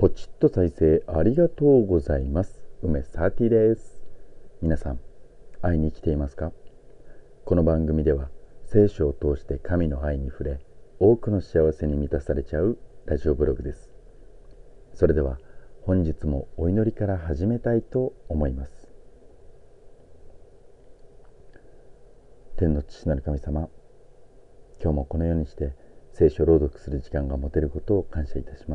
ポチッと再生ありがとうございます。梅サーティです。皆さん、愛に生きていますか？この番組では聖書を通して神の愛に触れ、多くの幸せに満たされちゃうラジオブログです。それでは本日もお祈りから始めたいと思います。天の父なる神様、今日もこのようにして聖書を朗読する時間が持てることを感謝いたします。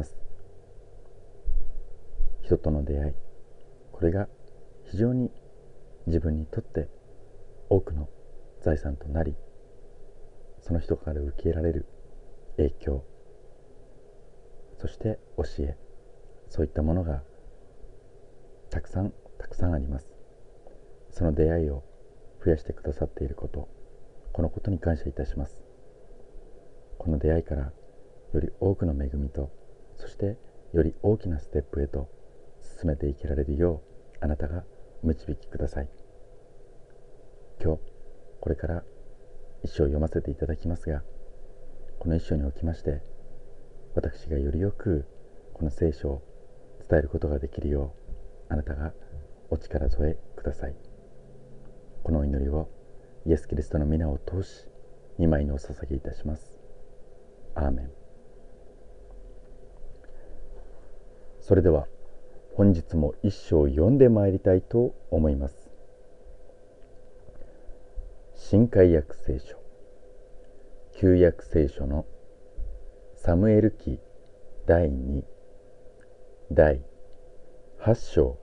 人との出会い、これが非常に自分にとって多くの財産となり、その人から受けられる影響、そして教え、そういったものがたくさんあります。その出会いを増やしてくださっていること、このことに感謝いたします。この出会いからより多くの恵みと、そしてより大きなステップへと進めていけられるよう、あなたがお導きください。今日これから一章を読ませていただきますが、この一章におきまして私がよりよくこの聖書を伝えることができるよう、あなたがお力添えください。このお祈りをイエス・キリストの皆を通し御前にお捧げいたします。アーメン。それでは本日も一章を読んでまいりたいと思います。新海訳聖書、旧約聖書のサムエル記第2、第8章。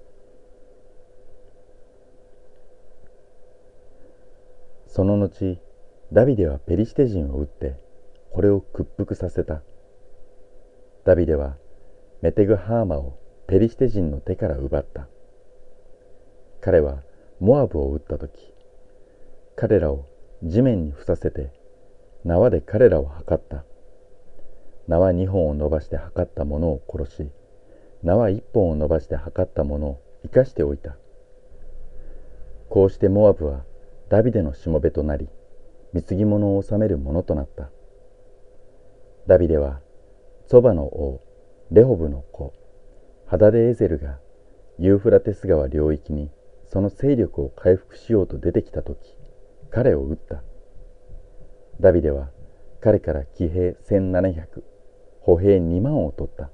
その後、ダビデはペリシテ人を撃ってこれを屈服させた。ダビデはメテグハーマをペリシテ人の手から奪った。彼はモアブを撃ったとき、彼らを地面に伏させて縄で彼らを測った。縄2本を伸ばして測った者を殺し、縄1本を伸ばして測った者を生かしておいた。こうしてモアブはダビデのしもべとなり、貢ぎ物を治める者となった。ダビデはソバの王レホブの子ハダデエゼルがユーフラテス川領域にその勢力を回復しようと出てきたとき、彼を撃った。ダビデは彼から騎兵1700、歩兵2万を取った。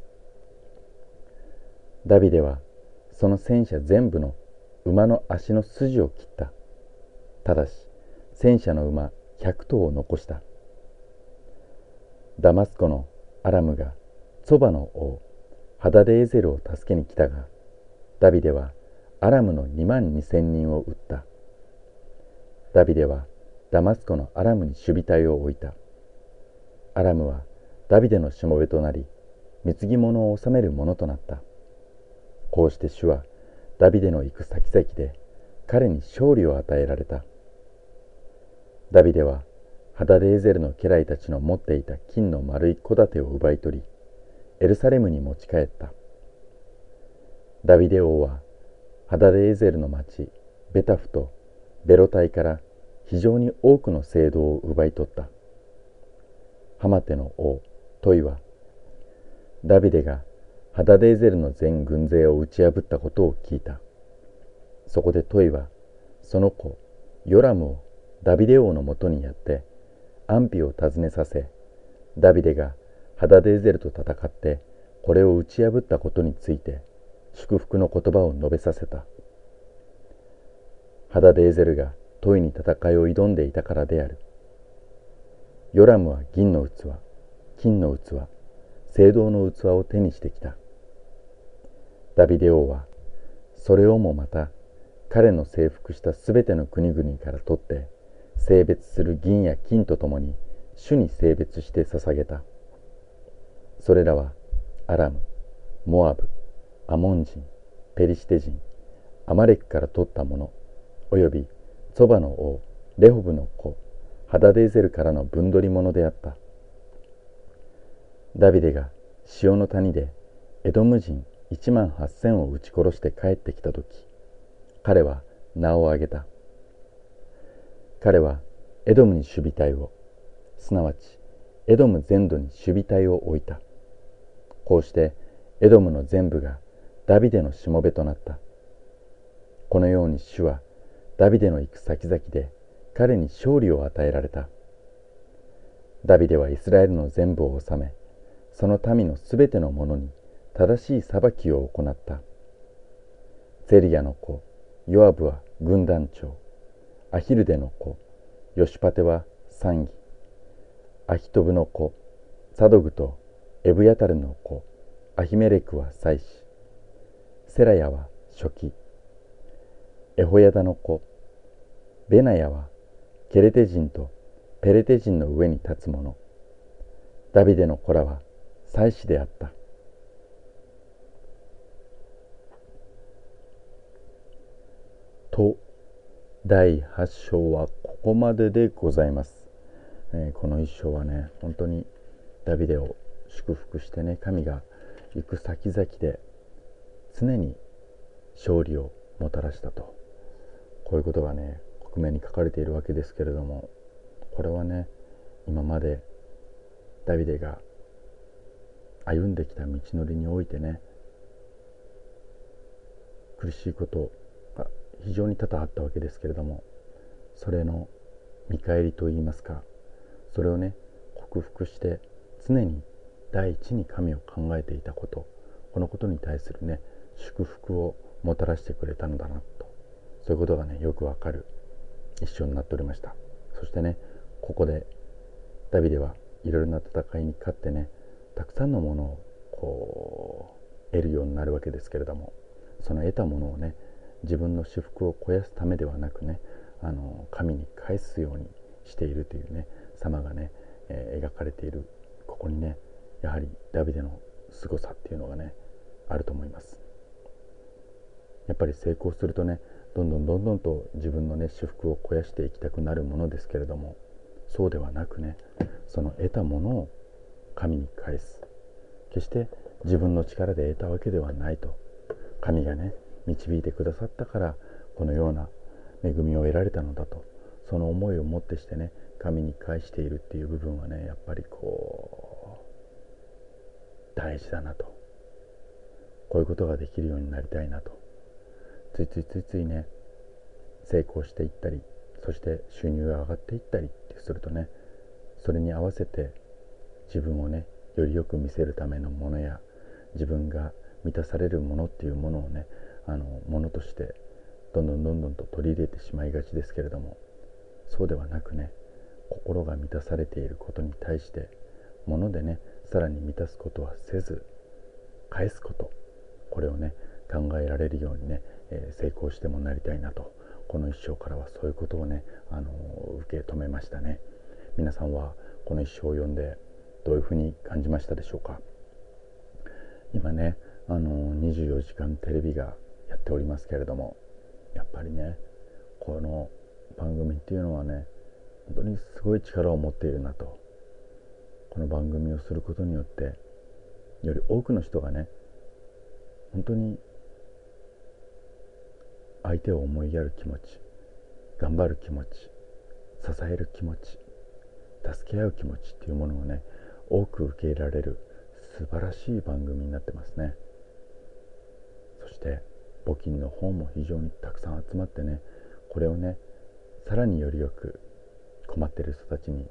ダビデはその戦車全部の馬の足の筋を切った。ただし戦車の馬100頭を残した。ダマスコのアラムがソバの王ハダデエゼルを助けに来たが、ダビデはアラムの2万2000人を撃った。ダビデはダマスコのアラムに守備隊を置いた。アラムはダビデのしもべとなり、貢ぎ物を治める者となった。こうして主はダビデの行く先々で彼に勝利を与えられた。ダビデはハダデエゼルの家来たちの持っていた金の丸い小盾を奪い取り、エルサレムに持ち帰った。ダビデ王はハダデエゼルの町ベタフとベロタイから非常に多くの聖堂を奪い取った。ハマテの王トイはダビデがハダデエゼルの全軍勢を打ち破ったことを聞いた。そこでトイはその子ヨラムをダビデ王のもとにやって安否を尋ねさせ、ダビデがハダデエゼルと戦ってこれを打ち破ったことについて祝福の言葉を述べさせた。ハダデエゼルがトイに戦いを挑んでいたからである。ヨラムは銀の器、金の器、青銅の器を手にしてきた。ダビデ王はそれをもまた彼の征服したすべての国々から取って性別する銀や金とともに主に性別して捧げた。それらはアラム、モアブ、アモン人、ペリシテ人、アマレクから取ったもの、およびソバの王レホブの子ハダデエゼルからの分取り物であった。ダビデが塩の谷でエドム人1万8000を撃ち殺して帰ってきたとき、彼は名を挙げた。彼はエドムに守備隊を、すなわちエドム全土に守備隊を置いた。こうしてエドムの全部がダビデのしもべとなった。このように主はダビデの行く先々で彼に勝利を与えられた。ダビデはイスラエルの全部を治め、その民のすべての者に正しい裁きを行った。ゼリヤの子ヨアブは軍団長、アヒルデの子ヨシュパテは参議、アヒトブの子サドグとエブヤタルの子アヒメレクは祭司、セラヤは書記、エホヤダの子ベナヤはケレテ人とペレテ人の上に立つ者。ダビデの子らは祭司であった。と第8章はここまででございます。この1章はね、本当にダビデを祝福してね、神が行く先々で常に勝利をもたらしたと、こういうことがね克明に書かれているわけですけれども、これはね、今までダビデが歩んできた道のりにおいてね、苦しいことが非常に多々あったわけですけれども、それの見返りといいますか、それをね克服して常に第一に神を考えていたこと、このことに対するね祝福をもたらしてくれたのだなと、そういうことがねよくわかる一章になっておりました。そしてね、ここでダビデはいろいろな戦いに勝ってね、たくさんのものを得るようになるわけですけれども、その得たものをね自分の私腹を肥やすためではなくね、神に返すようにしているというね様がね、描かれている。ここにねやはりダビデの凄さっていうのがねあると思います。やっぱり成功するとね、どんどんと自分のね私腹を肥やしていきたくなるものですけれども、そうではなくね、その得たものを神に返す、決して自分の力で得たわけではないと、神がね導いてくださったからこのような恵みを得られたのだと、その思いをもってしてね神に返しているっていう部分はね、やっぱり大事だなと、こういうことができるようになりたいなと、ついついね成功していったり、そして収入が上がっていったりするとね、それに合わせて自分をねよりよく見せるためのものや、自分が満たされるものっていうものをねものとしてどんどんと取り入れてしまいがちですけれども、そうではなくね、心が満たされていることに対してものでねさらに満たすことはせず返すこと、これをね考えられるようにね、成功してもなりたいなと、この一章からはそういうことをね、受け止めましたね。皆さんはこの一章を読んでどういうふうに感じましたでしょうか。今ね24時間テレビがやっておりますけれども、やっぱりねこの番組っていうのはね本当にすごい力を持っているなと、この番組をすることによってより多くの人がね本当に相手を思いやる気持ち、頑張る気持ち、支える気持ち、助け合う気持ちっていうものをね多く受け入れられる素晴らしい番組になってますね。そして募金の方も非常にたくさん集まってね、これをねさらによりよく困っている人たちに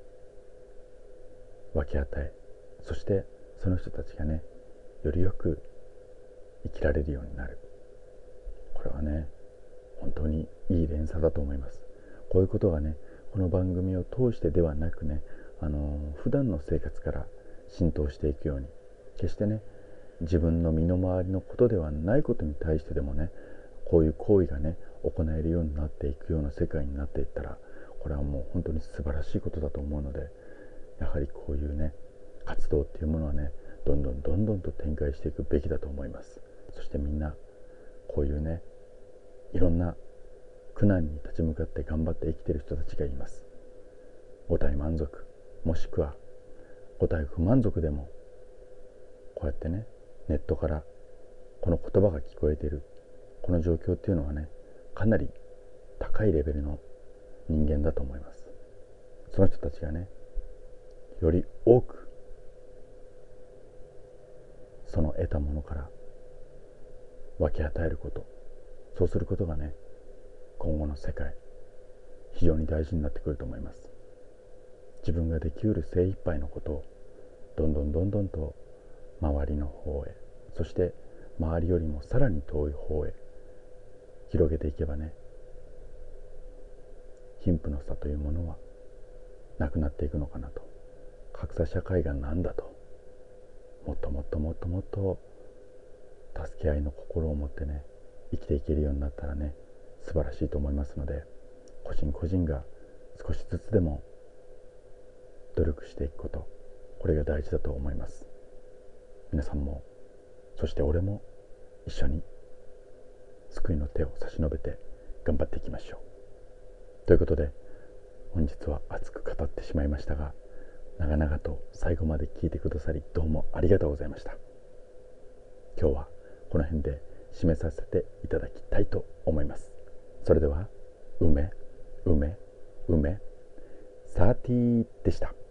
分け与え、そしてその人たちがねよりよく生きられるようになる。これはね本当にいい連鎖だと思います。こういうことがねこの番組を通してではなくね、普段の生活から浸透していくように、決してね自分の身の回りのことではないことに対してでもね、こういう行為がね行えるようになっていくような世界になっていったら、これはもう本当に素晴らしいことだと思うので、やはりこういうね活動っていうものはねどんどんと展開していくべきだと思います。そしてみんなこういうねいろんな苦難に立ち向かって頑張って生きている人たちがいます。五体満足、もしくは五体不満足でもこうやってねネットからこの言葉が聞こえているこの状況っていうのはねかなり高いレベルの人間だと思います。その人たちがねより多くその得たものから分け与えること、そうすることがね、今後の世界非常に大事になってくると思います。自分ができうる精一杯のことをどんどんと周りの方へ、そして周りよりもさらに遠い方へ広げていけばね、貧富の差というものはなくなっていくのかなと。格差社会がなんだと、もっと助け合いの心を持ってね、生きていけるようになったらね、素晴らしいと思いますので、個人個人が少しずつでも努力していくこと、これが大事だと思います。皆さんも、そして俺も一緒に救いの手を差し伸べて頑張っていきましょう。ということで、本日は熱く語ってしまいましたが、長々と最後まで聞いてくださり、どうもありがとうございました。今日はこの辺で締めさせていただきたいと思います。それでは、梅30でした。